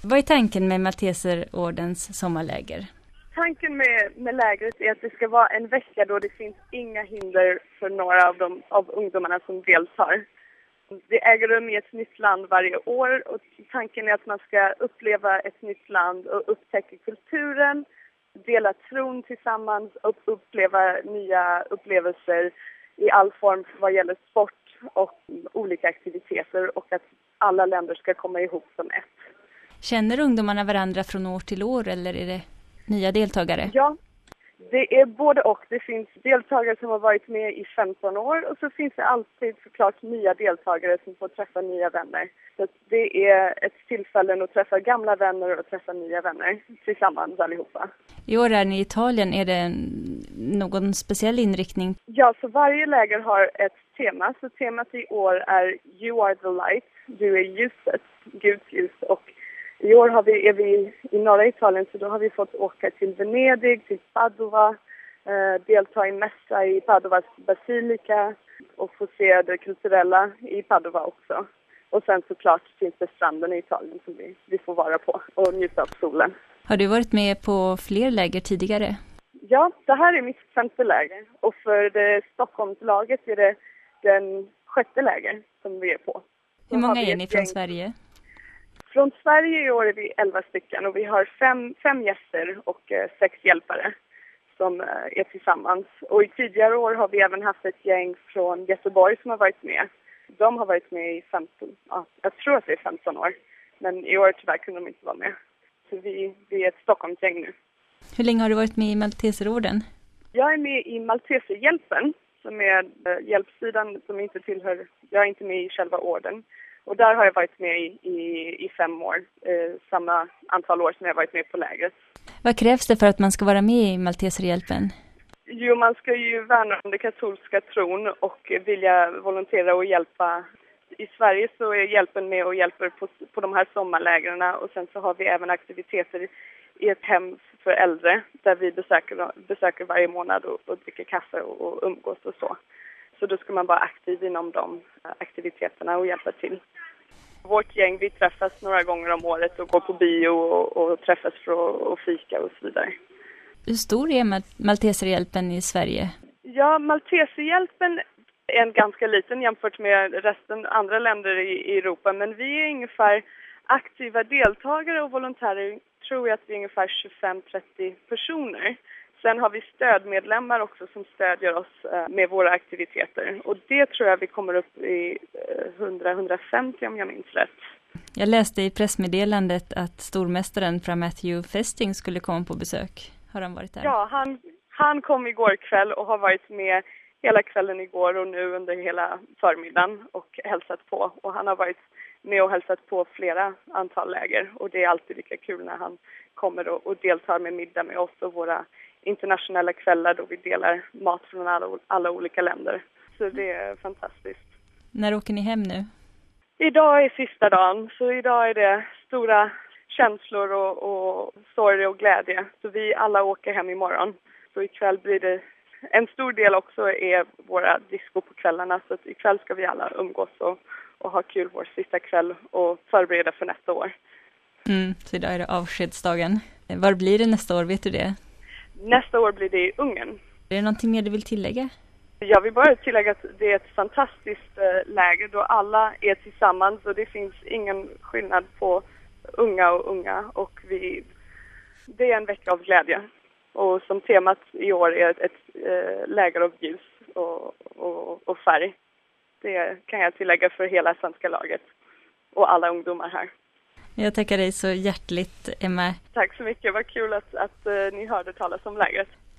Vad är tanken med Malteserordens sommarläger? Tanken med lägret är att det ska vara en vecka då det finns inga hinder för några av ungdomarna som deltar. Det äger rum i ett nytt land varje år och tanken är att man ska uppleva ett nytt land och upptäcka kulturen, dela tron tillsammans och uppleva nya upplevelser i all form vad gäller sport och olika aktiviteter och att alla länder ska komma ihop som ett. Känner ungdomarna varandra från år till år eller är det nya deltagare? Ja, det är både och. Det finns deltagare som har varit med i 15 år och så finns det alltid såklart nya deltagare som får träffa nya vänner. Så det är ett tillfälle att träffa gamla vänner och träffa nya vänner tillsammans allihopa. I år är ni i Italien. Är det någon speciell inriktning? Ja, så varje läger har ett tema. Så temat i år är You are the light, du är ljuset, Guds ljus. Och i år är vi i norra Italien så då har vi fått åka till Venedig, till Padova, delta i mässa i Padovas basilika och få se det kulturella i Padova också. Och sen såklart finns det stranden i Italien som vi får vara på och njuta av solen. Har du varit med på fler läger tidigare? Ja, det här är mitt 5:e läger och för det Stockholmslaget är det den 6:e läger som vi är på. Hur många är ni från Sverige? Från Sverige i år är vi 11 stycken och vi har fem gäster och 6 hjälpare som är tillsammans. Och i tidigare år har vi även haft ett gäng från Göteborg som har varit med. De har varit med i 15, jag tror att det är 15 år, men i år tyvärr kunde de inte vara med. Så vi är ett Stockholmsgäng nu. Hur länge har du varit med i Malteserorden? Jag är med i Malteserhjälpen som är hjälpsidan som inte tillhör, jag är inte med i själva orden. Och där har jag varit med i 5 år, samma antal år som jag varit med på lägret. Vad krävs det för att man ska vara med i Malteserhjälpen? Jo, man ska ju värna om den katolska tron och vilja volontera och hjälpa. I Sverige så är hjälpen med och hjälper på de här sommarlägren och sen så har vi även aktiviteter i ett hem för äldre där vi besöker varje månad och dricker kaffe och umgås och så. Så då ska man vara aktiv inom de aktiviteterna och hjälpa till. Vårt gäng, vi träffas några gånger om året och går på bio och träffas för att fika och så vidare. Hur stor är Malteserhjälpen i Sverige? Ja, Malteserhjälpen är en ganska liten jämfört med resten andra länder i Europa. Men vi är ungefär aktiva deltagare och volontärer, tror jag att vi är ungefär 25-30 personer. Sen har vi stödmedlemmar också som stödjer oss med våra aktiviteter. Och det tror jag vi kommer upp i 100-150 om jag minns rätt. Jag läste i pressmeddelandet att stormästaren från Matthew Festing skulle komma på besök. Har han varit där? Ja, han kom igår kväll och har varit med hela kvällen igår och nu under hela förmiddagen och hälsat på. Och han har varit med och hälsat på flera antal läger. Och det är alltid lika kul när han kommer och deltar med middag med oss och våra internationella kvällar då vi delar mat från alla olika länder. Så det är fantastiskt. När åker ni hem nu? Idag är sista dagen, så idag är det stora känslor och sorg och glädje. Så vi alla åker hem imorgon. Så ikväll blir det en stor del också är våra disco på kvällarna. Så att ikväll ska vi alla umgås och ha kul vår sista kväll och förbereda för nästa år. Så idag är det avskedsdagen. Var blir det nästa år, vet du det? Nästa år blir det i Ungern. Är det någonting mer du vill tillägga? Jag vill bara tillägga att det är ett fantastiskt läger då alla är tillsammans och det finns ingen skillnad på unga och det är en vecka av glädje. Och som temat i år är ett läger av ljus och färg. Det kan jag tillägga för hela svenska laget och alla ungdomar här. Jag tackar dig så hjärtligt, Emma. Tack så mycket, vad kul att ni hörde talas om lägret.